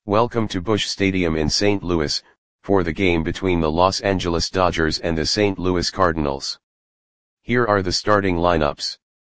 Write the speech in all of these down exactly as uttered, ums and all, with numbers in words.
Welcome to Busch Stadium in Saint Louis, for the game between the Los Angeles Dodgers and the Saint Louis Cardinals. Here are the starting lineups.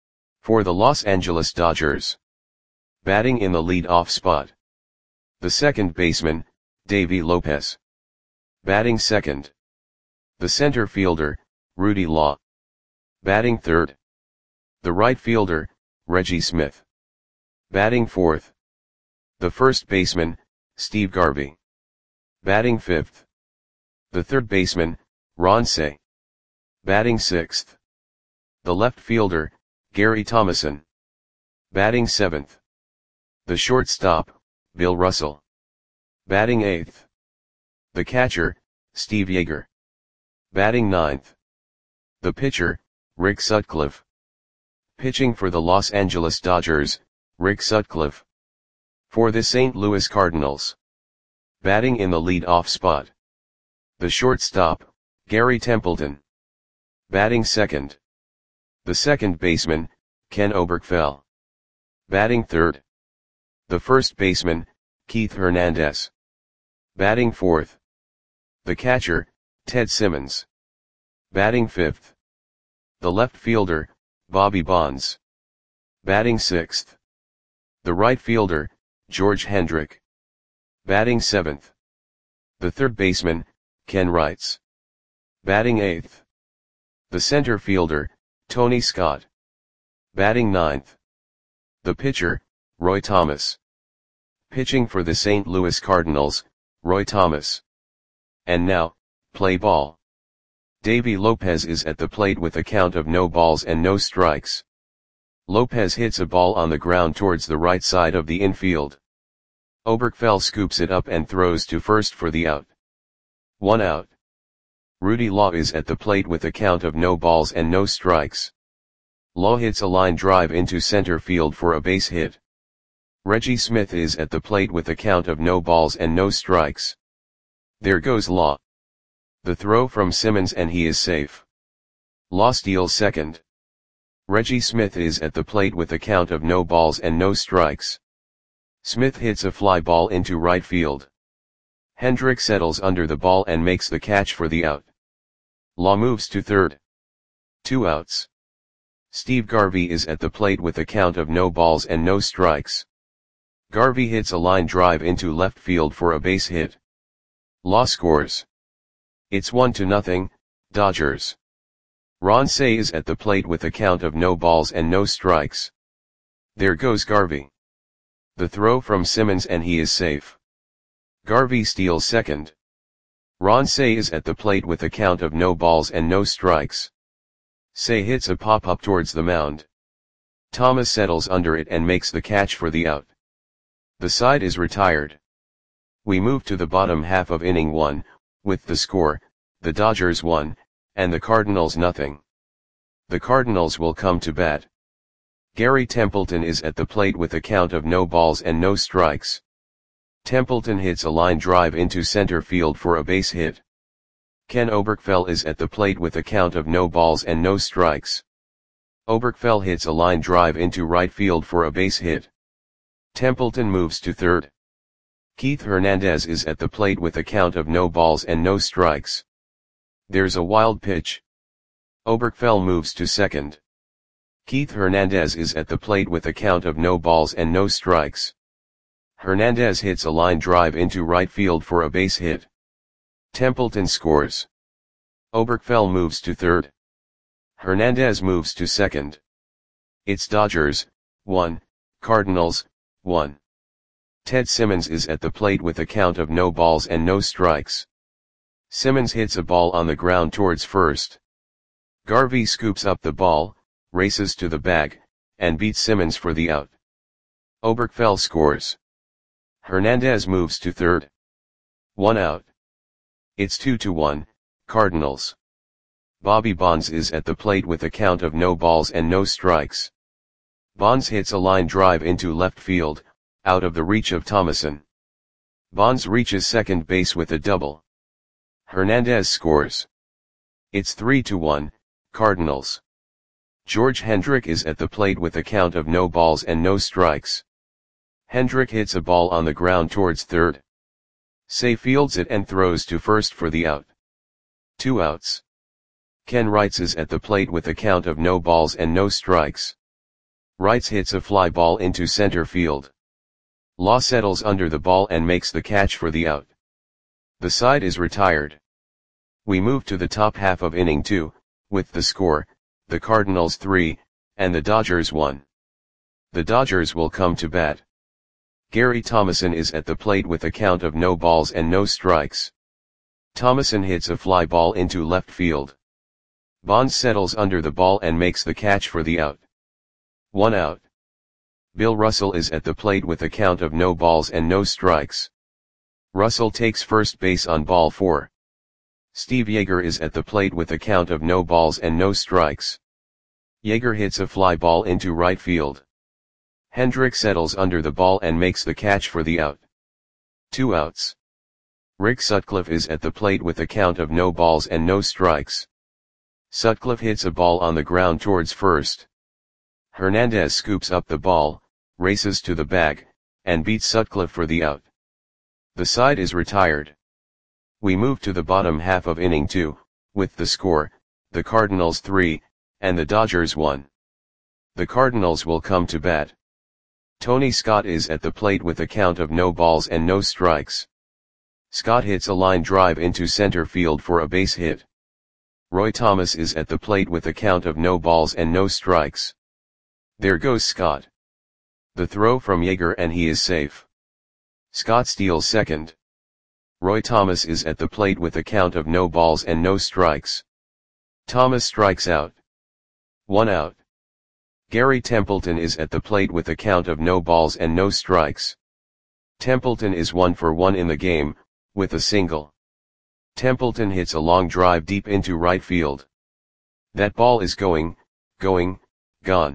For the Los Angeles Dodgers. Batting in the lead-off spot. The second baseman, Davey Lopez. Batting second. The center fielder, Rudy Law. Batting third. The right fielder, Reggie Smith. Batting fourth. The first baseman, Steve Garvey. Batting fifth. The third baseman, Ron Cey. Batting sixth. The left fielder, Gary Thomasson. Batting seventh. The shortstop, Bill Russell. Batting eighth. The catcher, Steve Yeager. Batting ninth. The pitcher, Rick Sutcliffe. Pitching for the Los Angeles Dodgers, Rick Sutcliffe. For the Saint Louis Cardinals. Batting in the lead-off spot. The shortstop, Gary Templeton. Batting second. The second baseman, Ken Oberkfell. Batting third. The first baseman, Keith Hernandez. Batting fourth. The catcher, Ted Simmons. Batting fifth. The left fielder, Bobby Bonds. Batting sixth. The right fielder, George Hendrick. Batting seventh. The third baseman, Ken Wrights. Batting eighth. The center fielder, Tony Scott. Batting ninth. The pitcher, Roy Thomas. Pitching for the Saint Louis Cardinals, Roy Thomas. And now, play ball. Davey Lopez is at the plate with a count of no balls and no strikes. Lopez hits a ball on the ground towards the right side of the infield. Oberkfell scoops it up and throws to first for the out. One out. Rudy Law is at the plate with a count of no balls and no strikes. Law hits a line drive into center field for a base hit. Reggie Smith is at the plate with a count of no balls and no strikes. There goes Law. The throw from Simmons and he is safe. Law steals second. Reggie Smith is at the plate with a count of no balls and no strikes. Smith hits a fly ball into right field. Hendrick settles under the ball and makes the catch for the out. Law moves to third. Two outs. Steve Garvey is at the plate with a count of no balls and no strikes. Garvey hits a line drive into left field for a base hit. Law scores. It's one to nothing, Dodgers. Ron Cey is at the plate with a count of no balls and no strikes. There goes Garvey. The throw from Simmons and he is safe. Garvey steals second. Ron Cey is at the plate with a count of no balls and no strikes. Cey hits a pop-up towards the mound. Thomas settles under it and makes the catch for the out. The side is retired. We move to the bottom half of inning one, with the score, the Dodgers one, and the Cardinals nothing. The Cardinals will come to bat. Gary Templeton is at the plate with a count of no balls and no strikes. Templeton hits a line drive into center field for a base hit. Ken Oberkfell is at the plate with a count of no balls and no strikes. Oberkfell hits a line drive into right field for a base hit. Templeton moves to third. Keith Hernandez is at the plate with a count of no balls and no strikes. There's a wild pitch. Oberkfell moves to second. Keith Hernandez is at the plate with a count of no balls and no strikes. Hernandez hits a line drive into right field for a base hit. Templeton scores. Oberkfell moves to third. Hernandez moves to second. It's Dodgers, one, Cardinals, one. Ted Simmons is at the plate with a count of no balls and no strikes. Simmons hits a ball on the ground towards first. Garvey scoops up the ball, races to the bag, and beats Simmons for the out. Oberkfell scores. Hernandez moves to third. One out. It's two to one, Cardinals. Bobby Bonds is at the plate with a count of no balls and no strikes. Bonds hits a line drive into left field, out of the reach of Thomasson. Bonds reaches second base with a double. Hernandez scores. It's three to one, Cardinals. George Hendrick is at the plate with a count of no balls and no strikes. Hendrick hits a ball on the ground towards third. Say fields it and throws to first for the out. Two outs. Ken Wrights is at the plate with a count of no balls and no strikes. Wrights hits a fly ball into center field. Law settles under the ball and makes the catch for the out. The side is retired. We move to the top half of inning two, with the score, the Cardinals three, and the Dodgers one. The Dodgers will come to bat. Gary Thomasson is at the plate with a count of no balls and no strikes. Thomasson hits a fly ball into left field. Bonds settles under the ball and makes the catch for the out. One out. Bill Russell is at the plate with a count of no balls and no strikes. Russell takes first base on ball four. Steve Yeager is at the plate with a count of no balls and no strikes. Yeager hits a fly ball into right field. Hendrick settles under the ball and makes the catch for the out. Two outs. Rick Sutcliffe is at the plate with a count of no balls and no strikes. Sutcliffe hits a ball on the ground towards first. Hernandez scoops up the ball, races to the bag, and beats Sutcliffe for the out. The side is retired. We move to the bottom half of inning two, with the score, the Cardinals three, and the Dodgers one. The Cardinals will come to bat. Tony Scott is at the plate with a count of no balls and no strikes. Scott hits a line drive into center field for a base hit. Roy Thomas is at the plate with a count of no balls and no strikes. There goes Scott. The throw from Yeager and he is safe. Scott steals second. Roy Thomas is at the plate with a count of no balls and no strikes. Thomas strikes out. One out. Gary Templeton is at the plate with a count of no balls and no strikes. Templeton is one for one in the game, with a single. Templeton hits a long drive deep into right field. That ball is going, going, gone.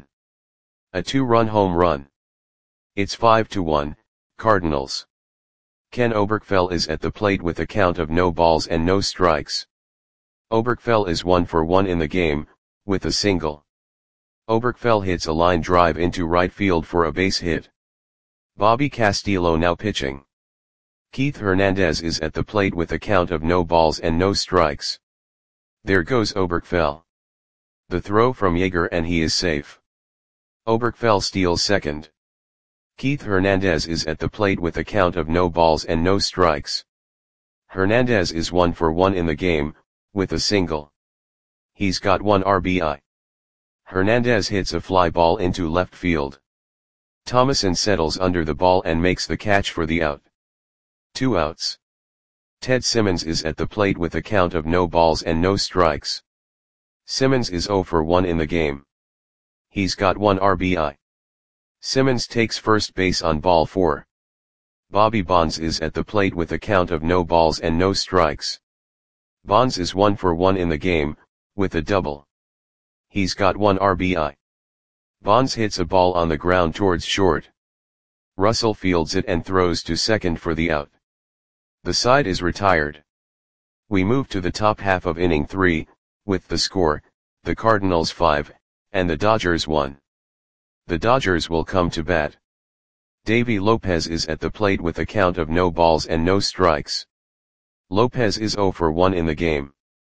A two-run home run. It's five to one, Cardinals. Ken Oberkfell is at the plate with a count of no balls and no strikes. Oberkfell is one for one in the game, with a single. Oberkfell hits a line drive into right field for a base hit. Bobby Castillo now pitching. Keith Hernandez is at the plate with a count of no balls and no strikes. There goes Oberkfell. The throw from Yeager and he is safe. Oberkfell steals second. Keith Hernandez is at the plate with a count of no balls and no strikes. Hernandez is one for one in the game, with a single. He's got one R B I. Hernandez hits a fly ball into left field. Thomasson settles under the ball and makes the catch for the out. Two outs. Ted Simmons is at the plate with a count of no balls and no strikes. Simmons is zero for one in the game. He's got one R B I. Simmons takes first base on ball four. Bobby Bonds is at the plate with a count of no balls and no strikes. Bonds is one for one in the game, with a double. He's got one R B I. Bonds hits a ball on the ground towards short. Russell fields it and throws to second for the out. The side is retired. We move to the top half of inning three, with the score, the Cardinals five, and the Dodgers one. The Dodgers will come to bat. Davy Lopez is at the plate with a count of no balls and no strikes. Lopez is zero for one in the game.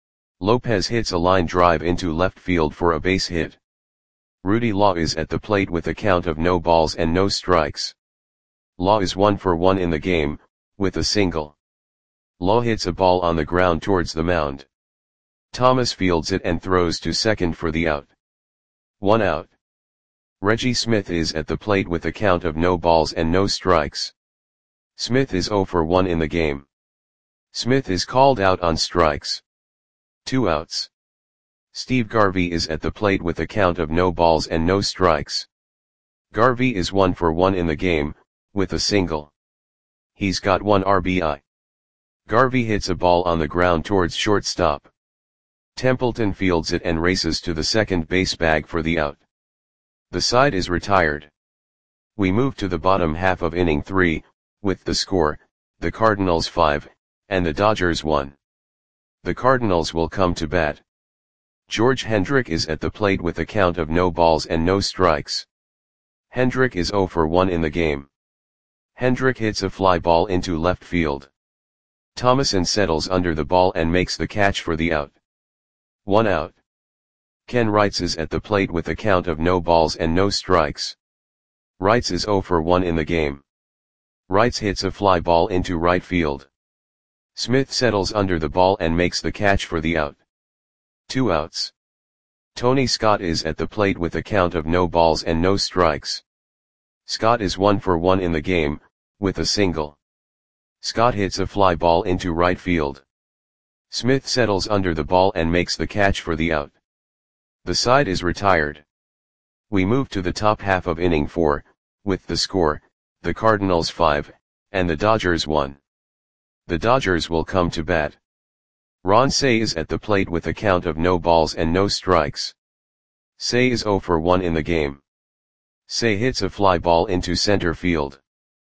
Lopez hits a line drive into left field for a base hit. Rudy Law is at the plate with a count of no balls and no strikes. Law is one for one in the game, with a single. Law hits a ball on the ground towards the mound. Thomas fields it and throws to second for the out. One out. Reggie Smith is at the plate with a count of no balls and no strikes. Smith is zero for one in the game. Smith is called out on strikes. Two outs. Steve Garvey is at the plate with a count of no balls and no strikes. Garvey is one for one in the game, with a single. He's got one R B I. Garvey hits a ball on the ground towards shortstop. Templeton fields it and races to the second base bag for the out. The side is retired. We move to the bottom half of inning three, with the score, the Cardinals five, and the Dodgers one. The Cardinals will come to bat. George Hendrick is at the plate with a count of no balls and no strikes. Hendrick is zero for one in the game. Hendrick hits a fly ball into left field. Thomason settles under the ball and makes the catch for the out. One out. Ken Wrights is at the plate with a count of no balls and no strikes. Wrights is zero for one in the game. Wrights hits a fly ball into right field. Smith settles under the ball and makes the catch for the out. Two outs. Tony Scott is at the plate with a count of no balls and no strikes. Scott is one for one in the game, with a single. Scott hits a fly ball into right field. Smith settles under the ball and makes the catch for the out. The side is retired. We move to the top half of inning four, with the score, the Cardinals five, and the Dodgers one. The Dodgers will come to bat. Ron Cey is at the plate with a count of no balls and no strikes. Cey is zero for one in the game. Cey hits a fly ball into center field.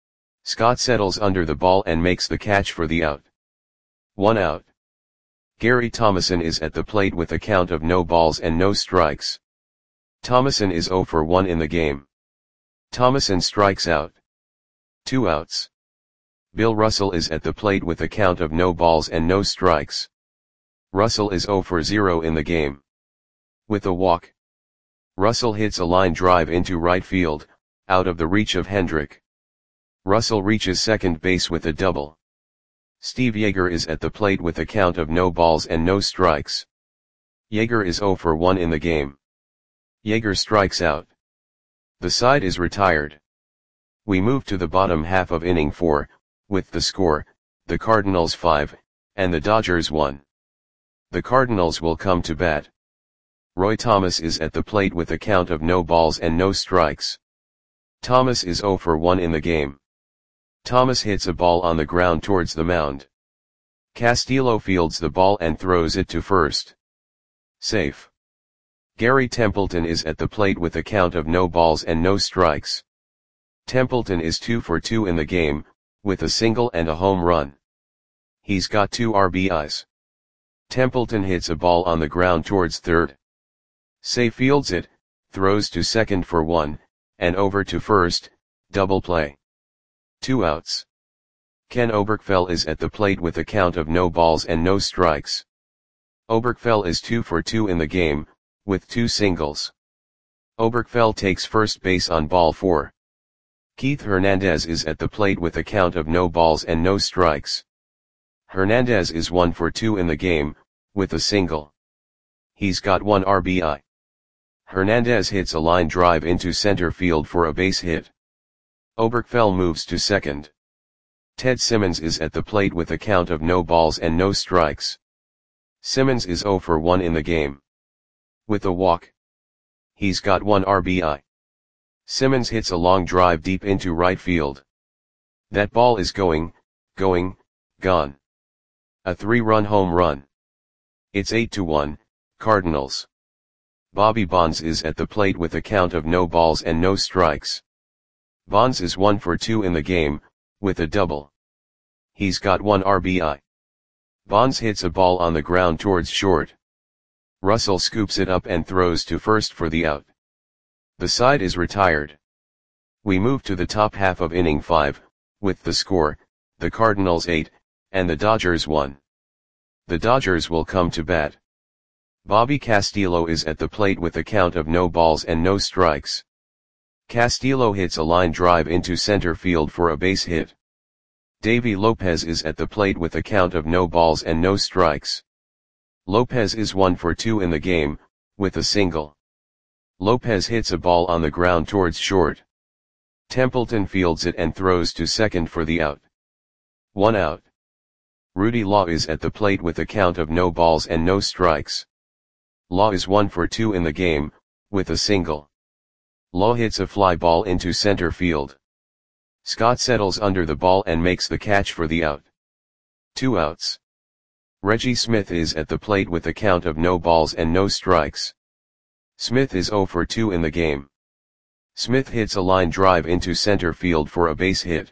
Scott settles under the ball and makes the catch for the out. One out. Gary Thomason is at the plate with a count of no balls and no strikes. Thomason is zero for one in the game. Thomason strikes out. Two outs. Bill Russell is at the plate with a count of no balls and no strikes. Russell is zero for zero in the game. With a walk. Russell hits a line drive into right field, out of the reach of Hendrick. Russell reaches second base with a double. Steve Yeager is at the plate with a count of no balls and no strikes. Yeager is zero for one in the game. Yeager strikes out. The side is retired. We move to the bottom half of inning four, with the score, the Cardinals five, and the Dodgers one. The Cardinals will come to bat. Roy Thomas is at the plate with a count of no balls and no strikes. Thomas is zero for one in the game. Thomas hits a ball on the ground towards the mound. Castillo fields the ball and throws it to first. Safe. Gary Templeton is at the plate with a count of no balls and no strikes. Templeton is two for two in the game, with a single and a home run. He's got two R B Is. Templeton hits a ball on the ground towards third. Cey fields it, throws to second for one, and over to first, double play. Two outs. Ken Oberkfell is at the plate with a count of no balls and no strikes. Oberkfell is two for two in the game, with two singles. Oberkfell takes first base on ball four. Keith Hernandez is at the plate with a count of no balls and no strikes. Hernandez is one for two in the game, with a single. He's got one R B I. Hernandez hits a line drive into center field for a base hit. Oberkfell moves to second. Ted Simmons is at the plate with a count of no balls and no strikes. Simmons is zero for one in the game. With a walk. He's got one R B I. Simmons hits a long drive deep into right field. That ball is going, going, gone. A three-run home run. It's eight to one, Cardinals. Bobby Bonds is at the plate with a count of no balls and no strikes. Bonds is one for two in the game, with a double. He's got one R B I. Bonds hits a ball on the ground towards short. Russell scoops it up and throws to first for the out. The side is retired. We move to the top half of inning five, with the score, the Cardinals eight, and the Dodgers one. The Dodgers will come to bat. Bobby Castillo is at the plate with a count of no balls and no strikes. Castillo hits a line drive into center field for a base hit. Davy Lopez is at the plate with a count of no balls and no strikes. Lopez is one for two in the game, with a single. Lopez hits a ball on the ground towards short. Templeton fields it and throws to second for the out. One out. Rudy Law is at the plate with a count of no balls and no strikes. Law is one for two in the game, with a single. Law hits a fly ball into center field. Scott settles under the ball and makes the catch for the out. Two outs. Reggie Smith is at the plate with a count of no balls and no strikes. Smith is zero for two in the game. Smith hits a line drive into center field for a base hit.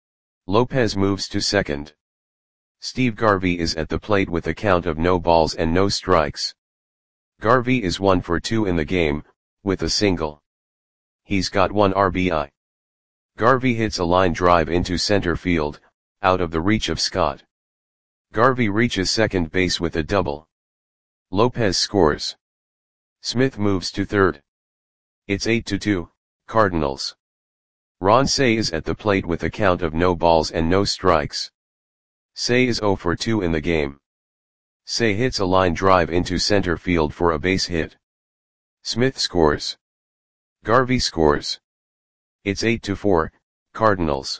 Lopez moves to second. Steve Garvey is at the plate with a count of no balls and no strikes. Garvey is one for two in the game, with a single. He's got one R B I. Garvey hits a line drive into center field, out of the reach of Scott. Garvey reaches second base with a double. Lopez scores. Smith moves to third. It's eight to two, Cardinals. Ron Cey is at the plate with a count of no balls and no strikes. Cey is oh for two in the game. Cey hits a line drive into center field for a base hit. Smith scores. Garvey scores. It's eight to four, Cardinals.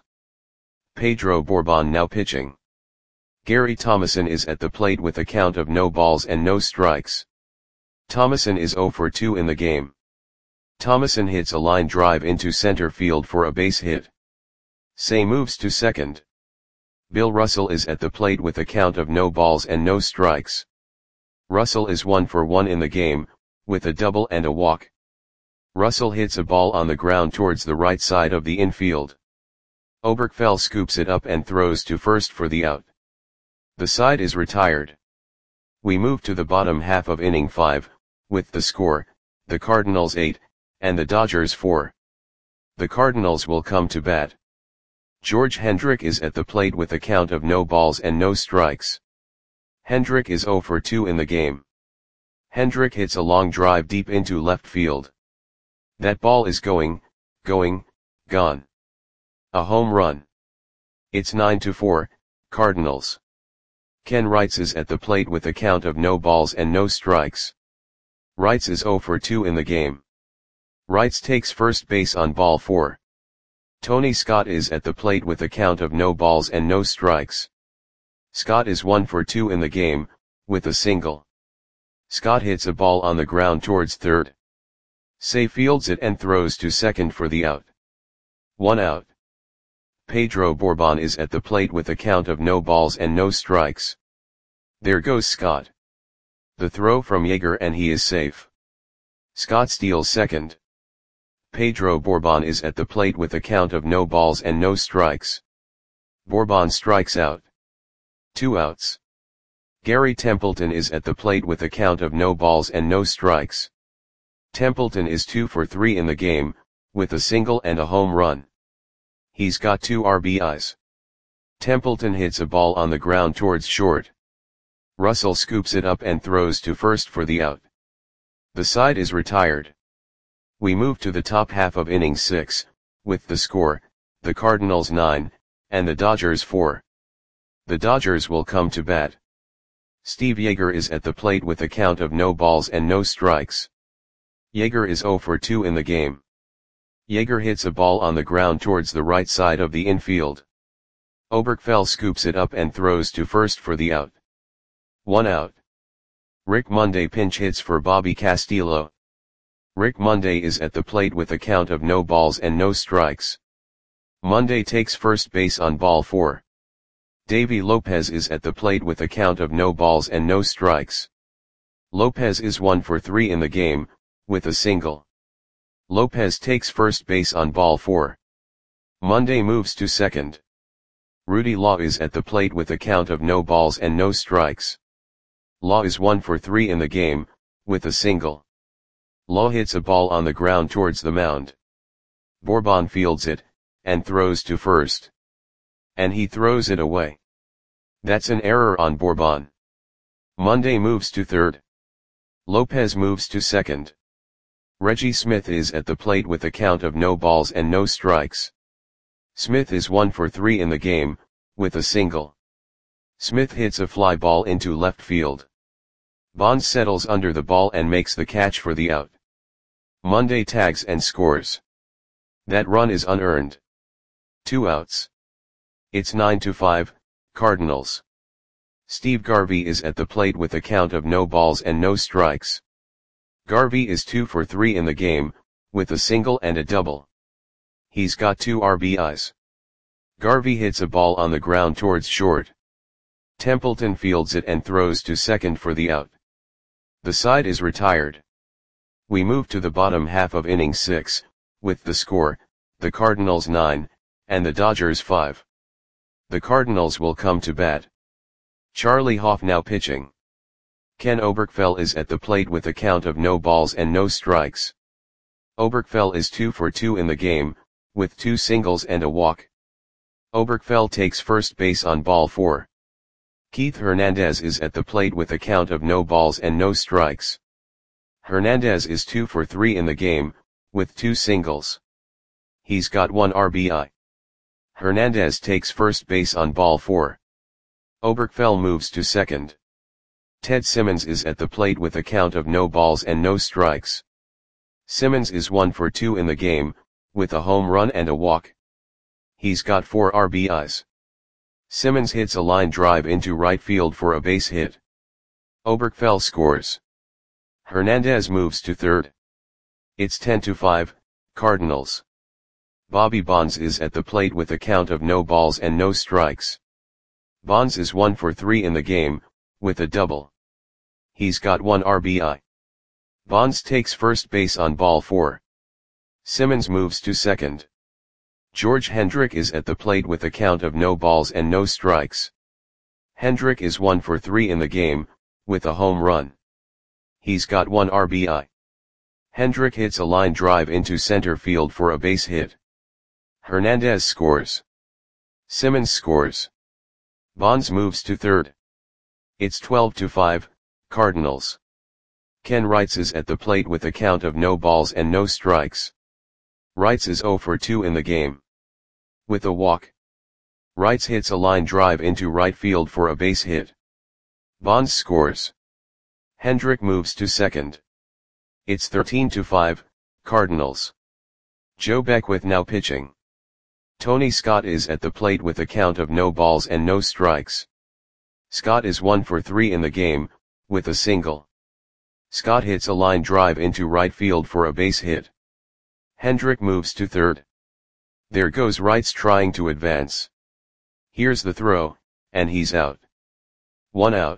Pedro Borbon now pitching. Gary Thomason is at the plate with a count of no balls and no strikes. Thomason is oh for two in the game. Thomason hits a line drive into center field for a base hit. Cey moves to second. Bill Russell is at the plate with a count of no balls and no strikes. Russell is one for one in the game, with a double and a walk. Russell hits a ball on the ground towards the right side of the infield. Oberkfell scoops it up and throws to first for the out. The side is retired. We move to the bottom half of inning five, with the score, the Cardinals eight, and the Dodgers four. The Cardinals will come to bat. George Hendrick is at the plate with a count of no balls and no strikes. Hendrick is oh for two in the game. Hendrick hits a long drive deep into left field. That ball is going, going, gone. A home run. It's nine to four, Cardinals. Ken Wrights is at the plate with a count of no balls and no strikes. Wrights is oh for two in the game. Wrights takes first base on ball four. Tony Scott is at the plate with a count of no balls and no strikes. Scott is one for two in the game, with a single. Scott hits a ball on the ground towards third. Cey fields it and throws to second for the out. One out. Pedro Borbon is at the plate with a count of no balls and no strikes. There goes Scott. The throw from Yeager and he is safe. Scott steals second. Pedro Borbon is at the plate with a count of no balls and no strikes. Borbon strikes out. Two outs. Gary Templeton is at the plate with a count of no balls and no strikes. Templeton is two for three in the game, with a single and a home run. He's got two R B Is. Templeton hits a ball on the ground towards short. Russell scoops it up and throws to first for the out. The side is retired. We move to the top half of inning six, with the score, the Cardinals nine, and the Dodgers four. The Dodgers will come to bat. Steve Yeager is at the plate with a count of no balls and no strikes. Yeager is oh for two in the game. Yeager hits a ball on the ground towards the right side of the infield. Oberkfell scoops it up and throws to first for the out. One out. Rick Monday pinch hits for Bobby Castillo. Rick Monday is at the plate with a count of no balls and no strikes. Monday takes first base on ball four. Davy Lopez is at the plate with a count of no balls and no strikes. Lopez is one for three in the game, with a single. Lopez takes first base on ball four. Monday moves to second. Rudy Law is at the plate with a count of no balls and no strikes. Law is one for three in the game, with a single. Law hits a ball on the ground towards the mound. Borbon fields it, and throws to first. And he throws it away. That's an error on Borbon. Monday moves to third. Lopez moves to second. Reggie Smith is at the plate with a count of no balls and no strikes. Smith is one for three in the game, with a single. Smith hits a fly ball into left field. Bonds settles under the ball and makes the catch for the out. Monday tags and scores. That run is unearned. Two outs. It's nine to five, Cardinals. Steve Garvey is at the plate with a count of no balls and no strikes. Garvey is two for three in the game, with a single and a double. He's got two R B Is. Garvey hits a ball on the ground towards short. Templeton fields it and throws to second for the out. The side is retired. We move to the bottom half of inning six, with the score, the Cardinals nine, and the Dodgers five. The Cardinals will come to bat. Charlie Hoff now pitching. Ken Oberkfell is at the plate with a count of no balls and no strikes. Oberkfell is two for two in the game, with two singles and a walk. Oberkfell takes first base on ball four. Keith Hernandez is at the plate with a count of no balls and no strikes. Hernandez is two for three in the game, with two singles. He's got one R B I. Hernandez takes first base on ball four. Oberkfell moves to second. Ted Simmons is at the plate with a count of no balls and no strikes. Simmons is one for two in the game, with a home run and a walk. He's got four R B Is. Simmons hits a line drive into right field for a base hit. Oberkfell scores. Hernandez moves to third. It's ten to five, Cardinals. Bobby Bonds is at the plate with a count of no balls and no strikes. Bonds is one for three in the game, with a double. He's got one R B I. Bonds takes first base on ball four. Simmons moves to second. George Hendrick is at the plate with a count of no balls and no strikes. Hendrick is one for three in the game, with a home run. He's got one R B I. Hendrick hits a line drive into center field for a base hit. Hernandez scores. Simmons scores. Bonds moves to third. It's twelve to five, Cardinals. Ken Wrights is at the plate with a count of no balls and no strikes. Wrights is zero for two in the game. With a walk. Wrights hits a line drive into right field for a base hit. Bonds scores. Hendrick moves to second. It's thirteen to five, Cardinals. Joe Beckwith now pitching. Tony Scott is at the plate with a count of no balls and no strikes. Scott is one for three in the game, with a single. Scott hits a line drive into right field for a base hit. Hendrick moves to third. There goes Wrights trying to advance. Here's the throw, and he's out. One out.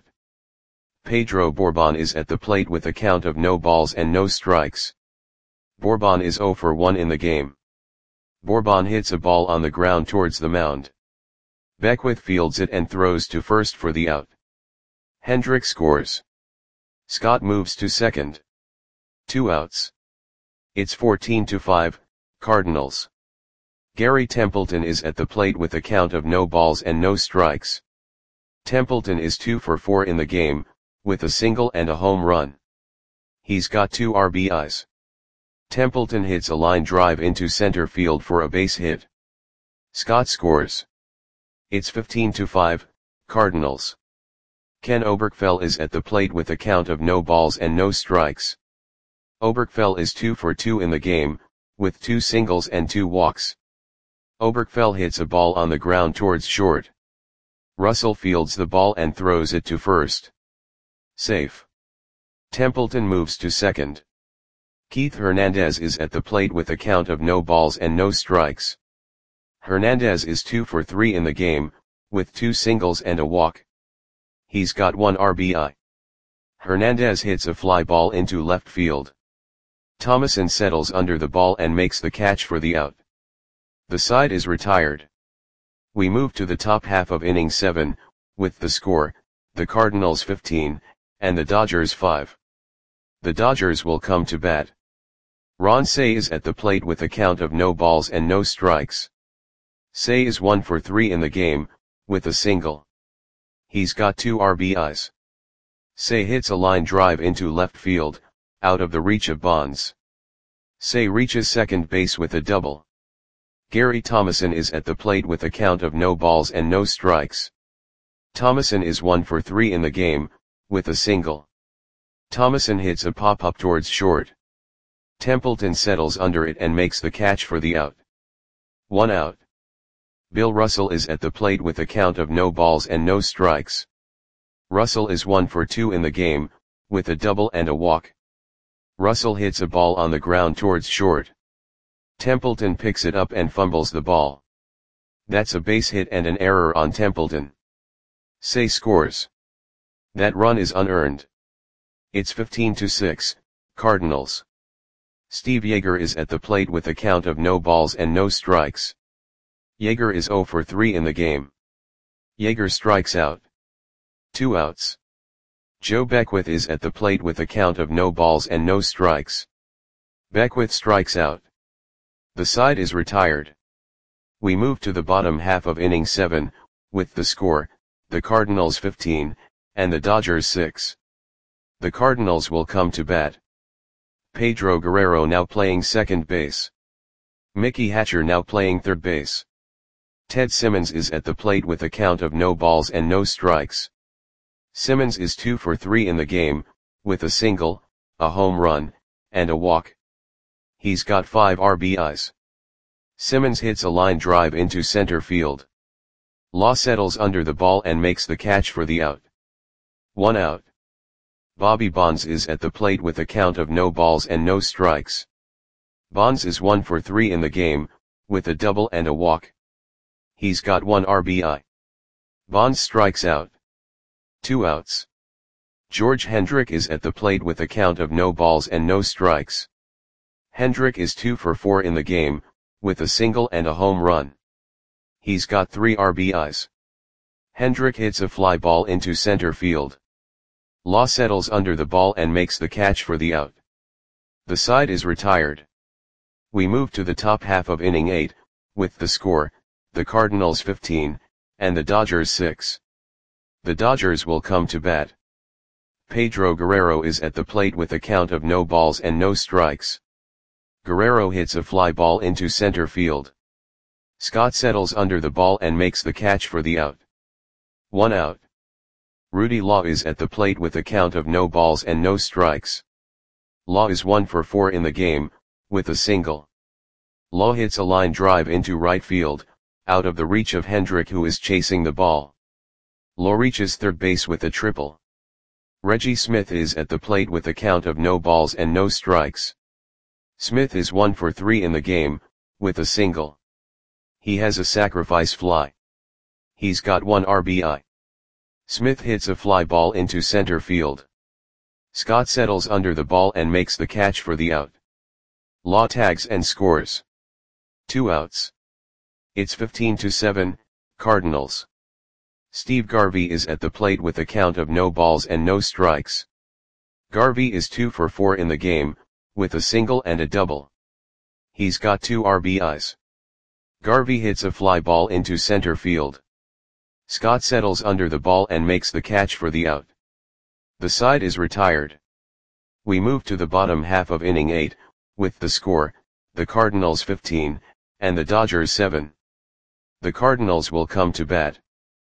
Pedro Bourbon is at the plate with a count of no balls and no strikes. Bourbon is zero for one in the game. Bourbon hits a ball on the ground towards the mound. Beckwith fields it and throws to first for the out. Hendrick scores. Scott moves to second. Two outs. It's fourteen to five, Cardinals. Gary Templeton is at the plate with a count of no balls and no strikes. Templeton is two for four in the game, with a single and a home run. He's got two R B Is. Templeton hits a line drive into center field for a base hit. Scott scores. It's fifteen to five, Cardinals. Ken Oberkfell is at the plate with a count of no balls and no strikes. Oberkfell is two for two in the game, with two singles and two walks. Oberkfell hits a ball on the ground towards short. Russell fields the ball and throws it to first. Safe. Templeton moves to second. Keith Hernandez is at the plate with a count of no balls and no strikes. Hernandez is two for three in the game, with two singles and a walk. He's got one R B I. Hernandez hits a fly ball into left field. Thomason settles under the ball and makes the catch for the out. The side is retired. We move to the top half of inning seven, with the score, the Cardinals fifteen, and the Dodgers five. The Dodgers will come to bat. Ron Cey is at the plate with a count of no balls and no strikes. Cey is one for three in the game, with a single. He's got two R B Is. Cey hits a line drive into left field, out of the reach of Bonds. Cey reaches second base with a double. Gary Thomason is at the plate with a count of no balls and no strikes. Thomason is one for three in the game, with a single. Thomason hits a pop-up towards short. Templeton settles under it and makes the catch for the out. One out. Bill Russell is at the plate with a count of no balls and no strikes. Russell is one for two in the game, with a double and a walk. Russell hits a ball on the ground towards short. Templeton picks it up and fumbles the ball. That's a base hit and an error on Templeton. Cey scores. That run is unearned. It's fifteen to six, Cardinals. Steve Yeager is at the plate with a count of no balls and no strikes. Yeager is zero for three in the game. Yeager strikes out. Two outs. Joe Beckwith is at the plate with a count of no balls and no strikes. Beckwith strikes out. The side is retired. We move to the bottom half of inning seven, with the score, the Cardinals fifteen, and the Dodgers six. The Cardinals will come to bat. Pedro Guerrero now playing second base. Mickey Hatcher now playing third base. Ted Simmons is at the plate with a count of no balls and no strikes. Simmons is two for three in the game, with a single, a home run, and a walk. He's got five R B Is. Simmons hits a line drive into center field. Law settles under the ball and makes the catch for the out. One out. Bobby Bonds is at the plate with a count of no balls and no strikes. Bonds is one for three in the game, with a double and a walk. He's got one R B I. Bonds strikes out. Two outs. George Hendrick is at the plate with a count of no balls and no strikes. Hendrick is two for four in the game, with a single and a home run. He's got three R B Is. Hendrick hits a fly ball into center field. Law settles under the ball and makes the catch for the out. The side is retired. We move to the top half of inning eight, with the score, the Cardinals fifteen, and the Dodgers six. The Dodgers will come to bat. Pedro Guerrero is at the plate with a count of no balls and no strikes. Guerrero hits a fly ball into center field. Scott settles under the ball and makes the catch for the out. One out. Rudy Law is at the plate with a count of no balls and no strikes. Law is one for four in the game, with a single. Law hits a line drive into right field, out of the reach of Hendrick, who is chasing the ball. Law reaches third base with a triple. Reggie Smith is at the plate with a count of no balls and no strikes. Smith is one for three in the game, with a single. He has a sacrifice fly. He's got one R B I. Smith hits a fly ball into center field. Scott settles under the ball and makes the catch for the out. Law tags and scores. Two outs. It's fifteen to seven, Cardinals. Steve Garvey is at the plate with a count of no balls and no strikes. Garvey is two for four in the game, with a single and a double. He's got two R B Is. Garvey hits a fly ball into center field. Scott settles under the ball and makes the catch for the out. The side is retired. We move to the bottom half of inning eight, with the score, the Cardinals fifteen, and the Dodgers seven. The Cardinals will come to bat.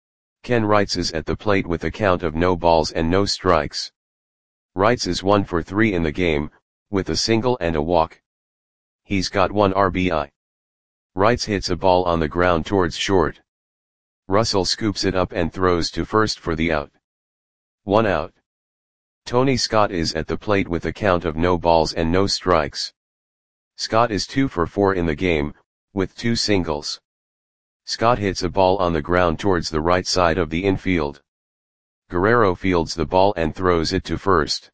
Ken Wrights is at the plate with a count of no balls and no strikes. Wrights is one for three in the game, with a single and a walk. He's got one R B I. Wrights hits a ball on the ground towards short. Russell scoops it up and throws to first for the out. One out. Tony Scott is at the plate with a count of no balls and no strikes. Scott is two for four in the game, with two singles. Scott hits a ball on the ground towards the right side of the infield. Guerrero fields the ball and throws it to first.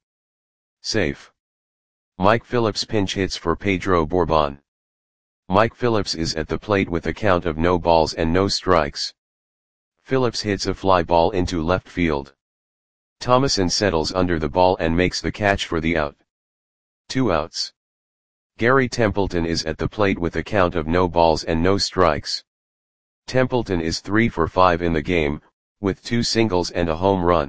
Safe. Mike Phillips pinch hits for Pedro Bourbon. Mike Phillips is at the plate with a count of no balls and no strikes. Phillips hits a fly ball into left field. Thomason settles under the ball and makes the catch for the out. Two outs. Gary Templeton is at the plate with a count of no balls and no strikes. Templeton is three for five in the game, with two singles and a home run.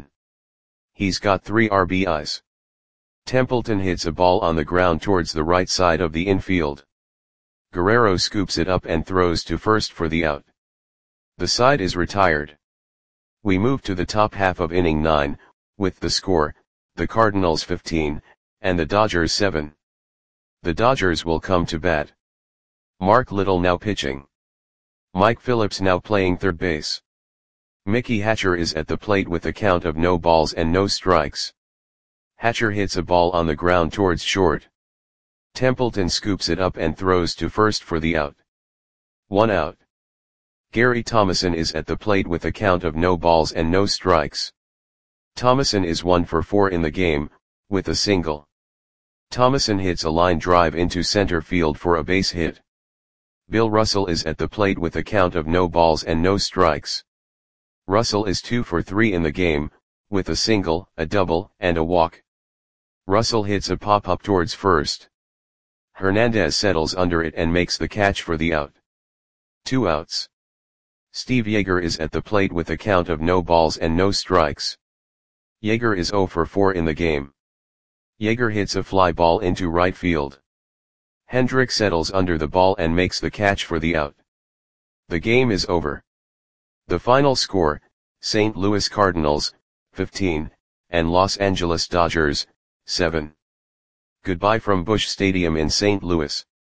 He's got three R B Is. Templeton hits a ball on the ground towards the right side of the infield. Guerrero scoops it up and throws to first for the out. The side is retired. We move to the top half of inning nine, with the score, the Cardinals fifteen, and the Dodgers seven. The Dodgers will come to bat. Mark Little now pitching. Mike Phillips now playing third base. Mickey Hatcher is at the plate with a count of no balls and no strikes. Hatcher hits a ball on the ground towards short. Templeton scoops it up and throws to first for the out. One out. Gary Thomason is at the plate with a count of no balls and no strikes. Thomason is one for four in the game, with a single. Thomason hits a line drive into center field for a base hit. Bill Russell is at the plate with a count of no balls and no strikes. Russell is two for three in the game, with a single, a double, and a walk. Russell hits a pop-up towards first. Hernandez settles under it and makes the catch for the out. Two outs. Steve Yeager is at the plate with a count of no balls and no strikes. Yeager is zero for four in the game. Yeager hits a fly ball into right field. Hendrick settles under the ball and makes the catch for the out. The game is over. The final score, Saint Louis Cardinals, fifteen, and Los Angeles Dodgers, seven. Goodbye from Busch Stadium in Saint Louis.